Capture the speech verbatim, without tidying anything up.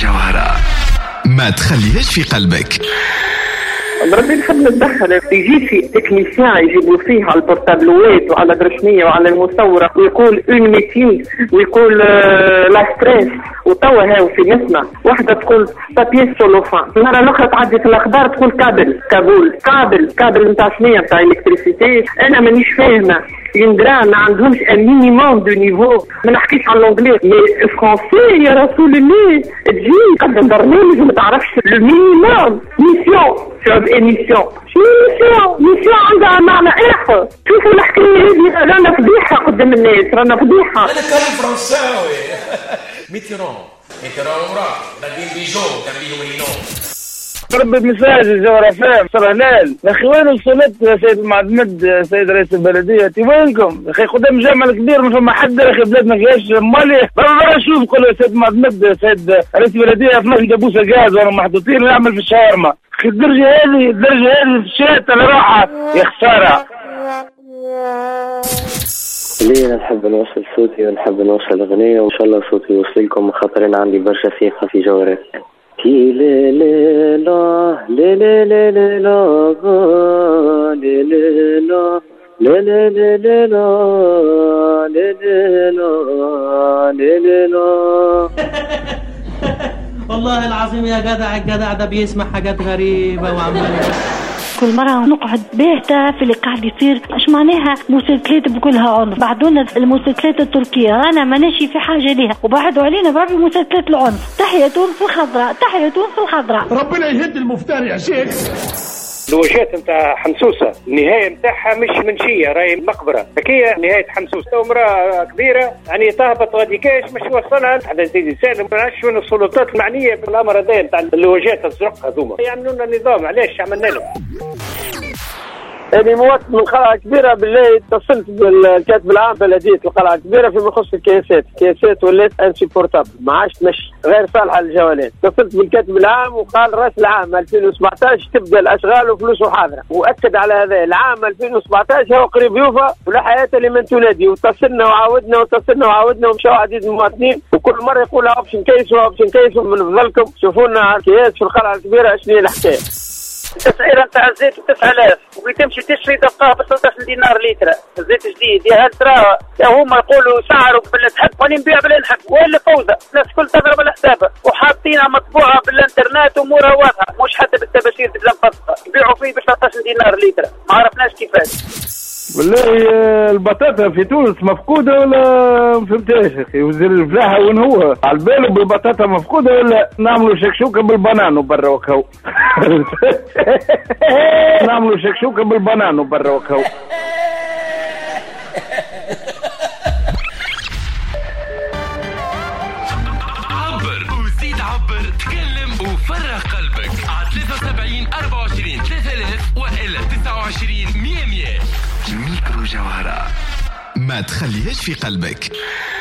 جوهرة ما تخليهاش في قلبك. ربي نحب نتدخل يجي في تكنيسيان يجيبوا فيه على البورتابلوات وعلى الرسمية وعلى المصورة ويقول اون ميتين ويقول آه لا ستريس وتوا هاو في نسمة واحدة تقول بابيي سولوفان، مرة الأخرى تعدي في الأخبار تقول كابل كابول كابل كابل نتاع شنية نتاع الكتريسيتي. أنا مانيش فاهمة يندرا ما عندهمش ان مينيموم دو نيفو. ما نحكيش على الانجليزي مي الفرنسي يا رسول الله تجي تقدم برنامج وما تعرفش لو مينيموم ميسيون شوف ايميسيون شو ميسيون ميسيون عندها معنى اخر. شوفوا الحكايه هذه رانا فضيحه قدام الناس رانا فضيحه. انا كلام فرنساوي ميتيرون ميتيرون وراه دابين بيجو دابين وينو رب المساج الجغرافية صار هلال يا اخي وين وصلت يا سيد المعتمد سيد رئيس البلدية وينكم يا اخي قدام جامع كبير ما فما حد يا اخي بلادنا كاش مالي برا شوف قول يا سيد المعتمد سيد رئيس البلدية اثناش دبوسة غاز وانا محطوطين ونعمل في الشاورما. اخي الدرجة هذه الدرجة هذه في الشات انا راحة يا خسارة. ليه نحب نوصل صوتي ونحب نوصل اغنية وان شاء الله صوتي يوصل لكم خاطر انا عندي برشا ثقة في جوهرات. كي لا لا لا لا لا لا لا لا لا لا لا لا لا لا لا لا لا. والله العظيم يا جدع الجدع ده بيسمع حاجات غريبة وعمال كل مرة نقعد باهتة في اللي قاعد يصير. اش معناها مسلسلات بكلها عنف؟ بعدونا المسلسلات التركية انا ما ناشي في حاجة ليها وبعدوا علينا بربي مسلسلات العنف. تحية تونس الخضراء تحية تونس الخضراء. ربنا يهد المفتر يا شيخ. الوجهات نتاع حمسوسة النهاية نتاعها مش منشية راهي مقبرة هكية نهاية حمسوسة ومرأة كبيرة يعني تهبط غادي كاش مش وصلها حتى سيدي سالم ما نعرفش وين السلطات المعنية بالأمر هذا نتاع الوجهات الزرق هذوما يعملوا لنا نظام علاش عملنا لهم. أنا مواطن من قلعة كبيرة بالله اتصلت بالكاتب العام بلدية القلعة الكبيرة فيما يخص الكياسات، الكياسات ولات انسيبورتابل ما عادش تمشي غير صالحة للجولات. اتصلت بالكاتب العام وقال راس العام ألفين وسبعطاش تبدا الأشغال وفلوسه حاضرة، وأكد على هذا العام ألفين وسبعطاش هو قريب يوفى ولا حياة لمن تنادي. واتصلنا وعاودنا واتصلنا وعاودنا ومشاو عديد من المواطنين وكل مرة يقول اوبشن كيس واوبشن كيس من فضلكم شوفوا لنا الكياس في القلعة الكبيرة شنو هي الحكاية. تسعيرة نتاع الزيت تسعة آلاف وتمشي تشري تلقاها ب ثلاثة عشر دينار لتر الزيت جديد. يا هل ترى هما يقولوا سعره بالنسحب وانا نبيع بالانحب ولا فوزة الناس كل تضرب الحسابة وحاطينها مطبوعة بالانترنت وامورها واضحة مش حتى بالتباشير تبدا مفصلة يبيعوا فيه ب ثلاثة عشر دينار لتر ما عرفناش كيفاش. والله البطاطا في تونس مفقودة ولا فهمتاش اخي. وزير الفلاحة وين هو على باله بالبطاطا مفقودة ولا نعملوا شكشوكة بالبنان وبرا وكهو. نعملوا شكشوكة بالبنان وبرا وكهو. عبر وزيد عبر تكلم وفرغ قلبك على ثلاثة وسبعين أربعة وعشرين ثلاثة آلاف وإلا تسعة وعشرين مية مية. ميكرو جوهرة ما تخليهاش في قلبك.